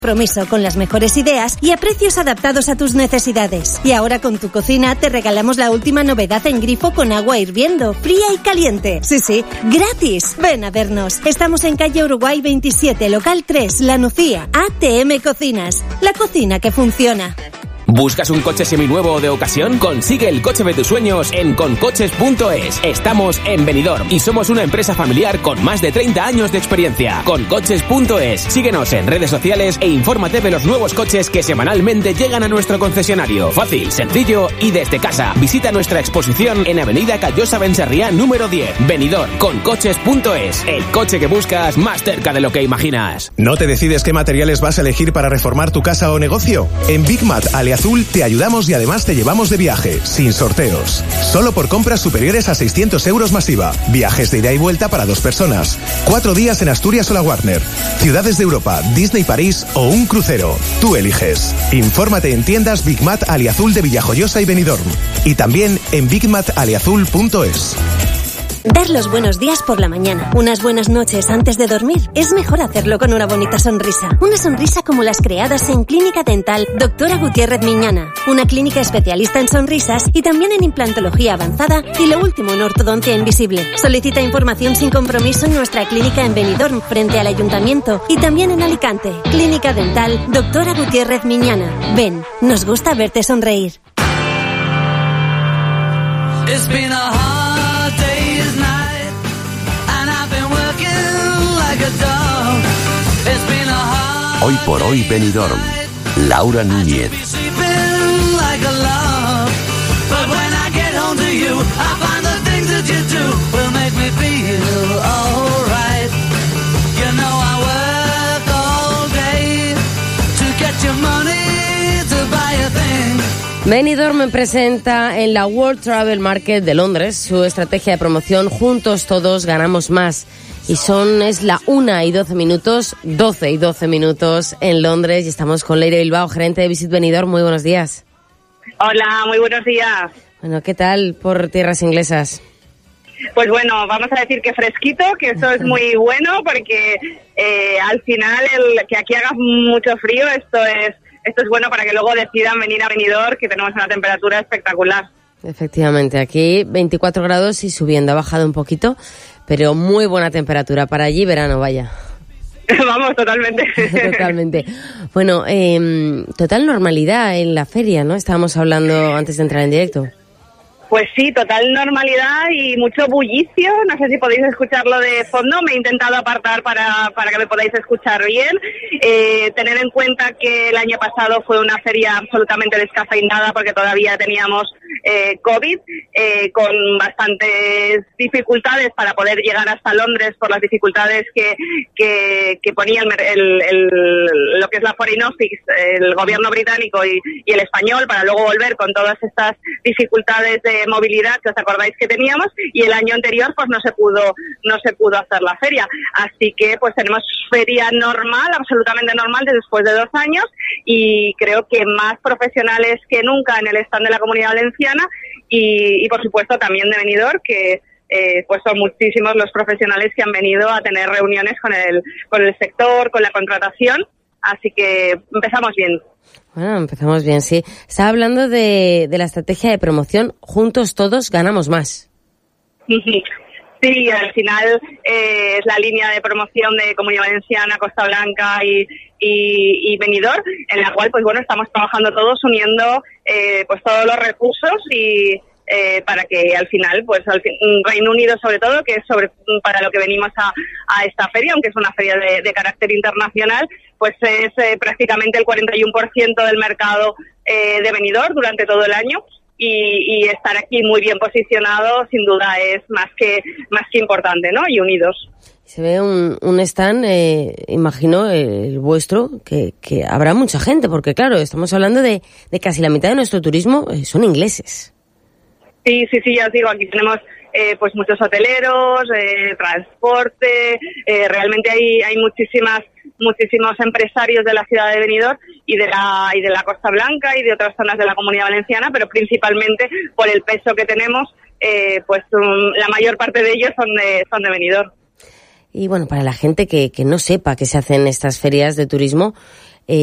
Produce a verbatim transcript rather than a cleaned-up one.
Compromiso con las mejores ideas y a precios adaptados a tus necesidades. Y ahora con tu cocina te regalamos la última novedad en grifo con agua hirviendo, fría y caliente. Sí, sí, gratis. Ven a vernos. Estamos en calle Uruguay veintisiete, local tres, La Nucía. A T M Cocinas, la cocina que funciona. ¿Buscas un coche seminuevo o de ocasión? Consigue el coche de tus sueños en concoches punto es. Estamos en Benidorm y somos una empresa familiar con más de treinta años de experiencia. concoches punto es. Síguenos en redes sociales e infórmate de los nuevos coches que semanalmente llegan a nuestro concesionario. Fácil, sencillo y desde casa. Visita nuestra exposición en Avenida Callosa Benserriá número diez. Benidorm. concoches punto es. El coche que buscas más cerca de lo que imaginas. ¿No te decides qué materiales vas a elegir para reformar tu casa o negocio? En Big Mat Aleazul te ayudamos y además te llevamos de viaje, sin sorteos. Solo por compras superiores a seiscientos euros masiva. Viajes de ida y vuelta para dos personas. Cuatro días en Asturias o La Warner. Ciudades de Europa, Disney París o un crucero. Tú eliges. Infórmate en tiendas Big Mat Aleazul de Villajoyosa y Benidorm. Y también en big mat aleazul punto es. Dar los buenos días por la mañana, unas buenas noches antes de dormir, es mejor hacerlo con una bonita sonrisa. Una sonrisa como las creadas en Clínica Dental Doctora Gutiérrez Miñana, una clínica especialista en sonrisas y también en implantología avanzada y lo último en ortodoncia invisible. Solicita información sin compromiso en nuestra clínica en Benidorm, frente al Ayuntamiento, y también en Alicante. Clínica Dental Doctora Gutiérrez Miñana. Ven, nos gusta verte sonreír. It's been a hard day's night, and I've been working like a dog. It's been a hard Hoy por hoy Benidorm. Laura Núñez. sleeping like a log. But when I get home to you, I find the things that you do will make me feel alright. You know I work all day to get your money to buy a thing. Benidorm presenta en la World Travel Market de Londres su estrategia de promoción Juntos Todos Ganamos Más. Y son, es la una y doce minutos, doce y doce minutos en Londres. Y estamos con Leire Bilbao, gerente de Visit Benidorm. Muy buenos días. Hola, muy buenos días. Bueno, ¿qué tal por tierras inglesas? Pues bueno, vamos a decir que fresquito, que eso es muy bueno porque eh, al final el que aquí haga mucho frío, esto es esto es bueno para que luego decidan venir a Benidorm, que tenemos una temperatura espectacular. Efectivamente, aquí veinticuatro grados y subiendo, ha bajado un poquito, pero muy buena temperatura para allí, verano, vaya. Vamos, totalmente. Totalmente. Bueno, eh, total normalidad en la feria, ¿no? Estábamos hablando antes de entrar en directo. Pues sí, total normalidad y mucho bullicio. No sé si podéis escucharlo de fondo. Me he intentado apartar para, para que me podáis escuchar bien. Eh, tener en cuenta que el año pasado fue una feria absolutamente descafeinada porque todavía teníamos eh, COVID, eh, con bastantes dificultades para poder llegar hasta Londres por las dificultades que, que, que ponía el, el, el, lo que es la Foreign Office, el gobierno británico y, y el español, para luego volver con todas estas dificultades de movilidad que os acordáis que teníamos, y el año anterior pues no se pudo no se pudo hacer la feria, así que pues tenemos feria normal, absolutamente normal después de dos años, y creo que más profesionales que nunca en el stand de la Comunidad Valenciana y, y por supuesto también de Benidorm, que eh, pues son muchísimos los profesionales que han venido a tener reuniones con el con el sector, con la contratación, así que empezamos bien. Bueno, empezamos bien, sí. Estaba hablando de, de la estrategia de promoción Juntos Todos Ganamos Más. Sí, al final eh, es la línea de promoción de Comunidad Valenciana, Costa Blanca y, y, y Benidorm, en la cual pues bueno estamos trabajando todos uniendo eh, pues todos los recursos y eh, para que al final pues al fin, Reino Unido sobre todo, que es sobre para lo que venimos a, a esta feria, aunque es una feria de, de carácter internacional, pues es eh, prácticamente el cuarenta y uno por ciento del mercado eh, de Benidorm durante todo el año, y, y estar aquí muy bien posicionado sin duda es más que más que importante, ¿no? Y unidos. Se ve un, un stand, eh, imagino, el vuestro, que, que habrá mucha gente, porque claro, estamos hablando de, de casi la mitad de nuestro turismo eh, son ingleses. Sí, sí, sí, ya os digo, aquí tenemos eh, pues muchos hoteleros, eh, transporte, eh, realmente hay hay muchísimas muchísimos empresarios de la ciudad de Benidorm y de la y de la Costa Blanca y de otras zonas de la Comunidad Valenciana, pero principalmente por el peso que tenemos, eh, pues um, la mayor parte de ellos son de son de Benidorm. Y bueno, para la gente que, que no sepa que se hacen estas ferias de turismo,